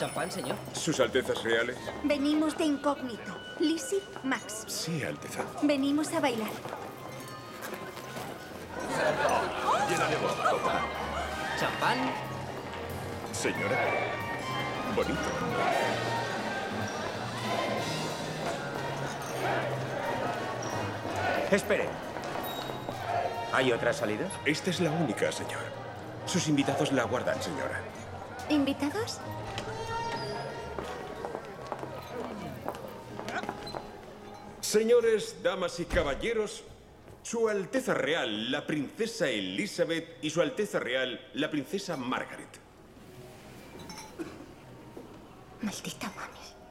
Champán, señor. ¿Sus Altezas Reales? Venimos de incógnito. Lizzie, Max. Sí, Alteza. Venimos a bailar. Llenaremos copa. Champán. Señora. Bonito. Espere. ¿Hay otras salidas? Esta es la única, señor. Sus invitados la aguardan, señora. ¿Invitados? Señores, damas y caballeros, Su Alteza Real, la Princesa Elizabeth, y Su Alteza Real, la Princesa Margaret. Maldita mami.